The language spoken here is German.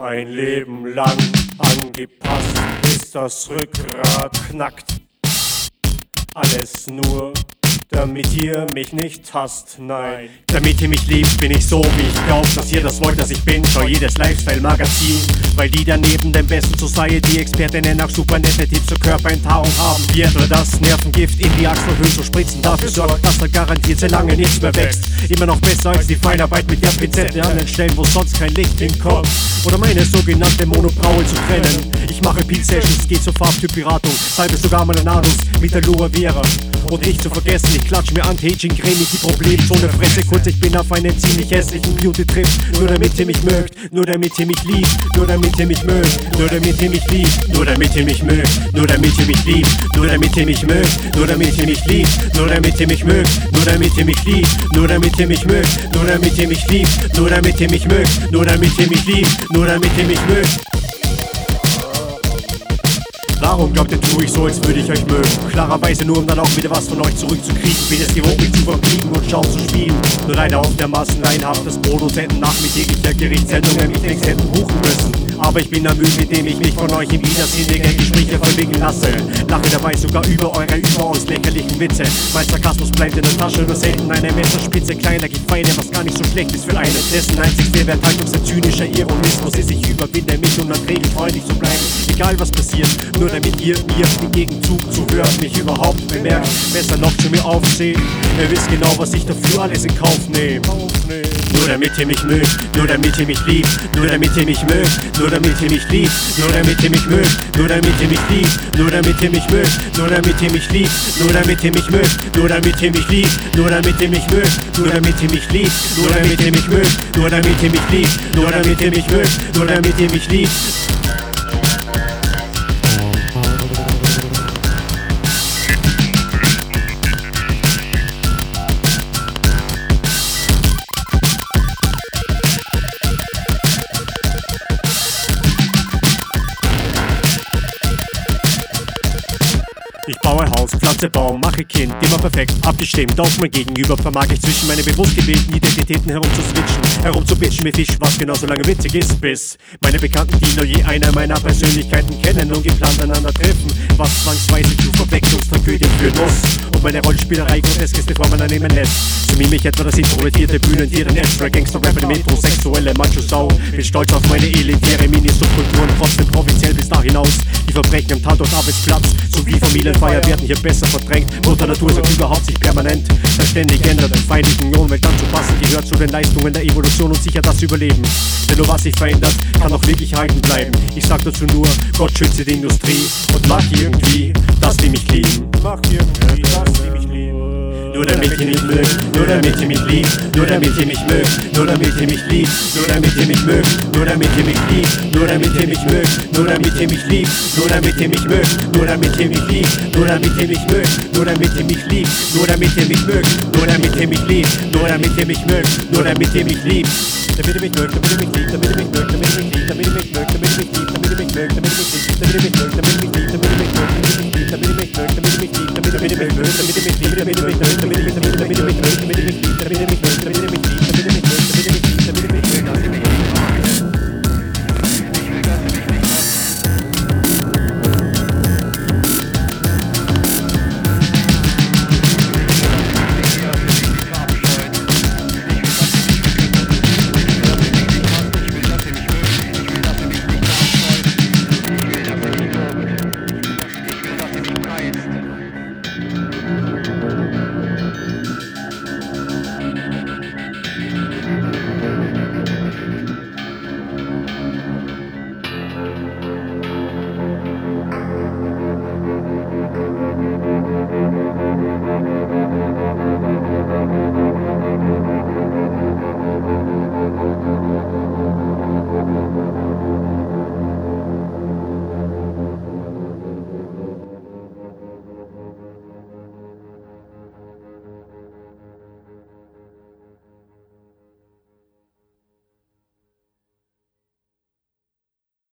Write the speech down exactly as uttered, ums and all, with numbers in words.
Ein Leben lang angepasst, bis das Rückgrat knackt. Alles nur, damit ihr mich nicht hasst, nein. Damit ihr mich liebt, bin ich so, wie ich glaub, dass ihr das wollt, dass ich bin. Schau jedes Lifestyle-Magazin, weil die daneben den besten Society-Expertinnen auch super nette Tipps zur Körperenthaarung haben. Wird oder das Nervengift in die Achselhöhle zu spritzen, dafür sorgt, dass da garantiert sehr lange nichts mehr wächst. Immer noch besser als die Feinarbeit mit der Pinzette an den Stellen, wo sonst kein Licht hinkommt. Oder meine sogenannte Monobraue zu trennen. Ich mache Peel-Sessions, geht zur Farbtyp-Beratung, salbe sogar meine Nadels mit der Aloe Vera. Und nicht zu vergessen, ich klatsch mir Anti-Aging-Creme in die Problemzone, fresse kurz, ich bin auf einen ziemlich hässlichen Beauty-Trip. Nur damit ihr mich mögt, nur damit ihr mich liebt, nur damit ihr mich mögt, nur damit ihr mich liebt, nur damit ihr mich mögt, nur damit ihr mich liebt, nur damit ihr mich mögt, nur damit ihr mich liebt, nur damit ihr mich mögt, nur damit ihr mich liebt, nur damit ihr mich mögt, nur damit ihr mich liebt, nur damit ihr mich mögt, nur damit ihr mich liebt, nur damit ihr mich mögt. Warum glaubt ihr, tue ich so, als würde ich euch mögen? Klarerweise nur, um dann auch wieder was von euch zurückzukriegen. Bin es gewohnt, mich zu verbiegen und Schau zu spielen. Nur leider auf der Massenleinhaft des Produzenten nach mit jeglicher Gerichtssendung mich längst hätten buchen müssen. Aber ich bin ermüdet, mit dem ich mich von euch im widersinnigen Gespräche verwickeln lasse. Lache dabei sogar über eure überaus lächerlichen Witze. Mein Sarkasmus bleibt in der Tasche, nur selten eine Messerspitze kleiner Gefeine, was gar nicht so schlecht ist für einen. Dessen einzigste Werthaltung ist ein zynischer Ironismus, ist ich überwinde mich, um an Regeln freundlich zu bleiben. Egal was passiert, nur damit ihr mir im Gegenzug zuhört, mich überhaupt bemerkt. Besser noch zu mir aufsehen, ihr wisst genau, was ich dafür alles in Kauf nehme. Nur damit ihr mich mögt, nur damit ihr mich liebt, nur damit ihr mich mögt, nur damit ihr mich liebt, nur damit ihr mich mögt, nur damit ihr mich liebt, nur damit ihr mich mögt, nur damit ihr mich liebt, nur damit ihr mich mögt, nur damit ihr mich liebt, nur damit ihr mich mögt, nur damit ihr mich liebt, nur damit ihr mich mögt, nur damit ihr mich liebt, nur damit ihr mich mögt, nur damit ihr mich liebt. Ich baue Haus, pflanze Baum, mache Kind, immer perfekt abgestimmt. Auf mein Gegenüber vermag ich zwischen meine bewusst gewählten Identitäten herumzuswitchen, herumzubitchen wie Fisch, was genauso lange witzig ist, bis meine Bekannten, die nur je einer meiner Persönlichkeiten kennen und geplant einander treffen, was zwangsweise zu Verwechslungstragödien führen muss und meine Rollenspielerei groteskeste Formen annehmen lässt. So mime ich etwa das introvertierte Bühnentier, der Netzwerk, Gangster-Rapper, metrosexuelle Macho-Sau. Bin stolz auf meine elitäre Mini-Subkultur und trotzdem provinziell bis da hinaus. Die Verbrechen am Tatort Arbeitsplatz sowie Familienfeier werden hier besser verdrängt. Mutter Natur sagt überhaupt sich permanent, das ständig ändert, den feindlichen Umwelt anzupassen, gehört zu den Leistungen der Evolution und sicher das Überleben. Denn nur was sich verändert, kann auch wirklich halten bleiben. Ich sag dazu nur, Gott schütze die Industrie und mach irgendwie, dass die mich lieben. Mach irgendwie, dass die mich lieben. Nur damit ihr mich mögt, nur damit ihr mich liebt, nur damit ihr mich mögt, nur damit ihr mich liebt, nur damit ihr mich mögt, nur damit ihr mich liebt, nur damit ihr mich mögt, nur damit ihr mich liebt, nur damit ihr mich mögt, nur damit ihr mich liebt, nur damit ihr mich mögt, nur damit ihr mich liebt, nur damit ihr mich mögt, nur damit ihr mich liebt, nur damit ihr mich mögt, nur damit ihr mich liebt. Damit ihr mich mögt, damit ihr mich liebt, damit ihr mich mögt, damit ihr mich liebt, damit ihr mich mögt, damit ihr mich liebt, damit ihr mich mögt, damit ihr mich liebt, damit ihr mich mögt, damit ihr mich liebt, damit ihr mich mögt, damit ihr mich liebt, damit ihr mich mögt, damit ihr mich liebt, damit ihr mich mögt, damit ihr mich mögt, damit ihr mich liebt, damit ihr mich mögt, damit ihr mich liebt, damit ihr mich mögt, damit ihr mich liebt, damit ihr mich mögt, damit ihr mich liebt, damit ihr mich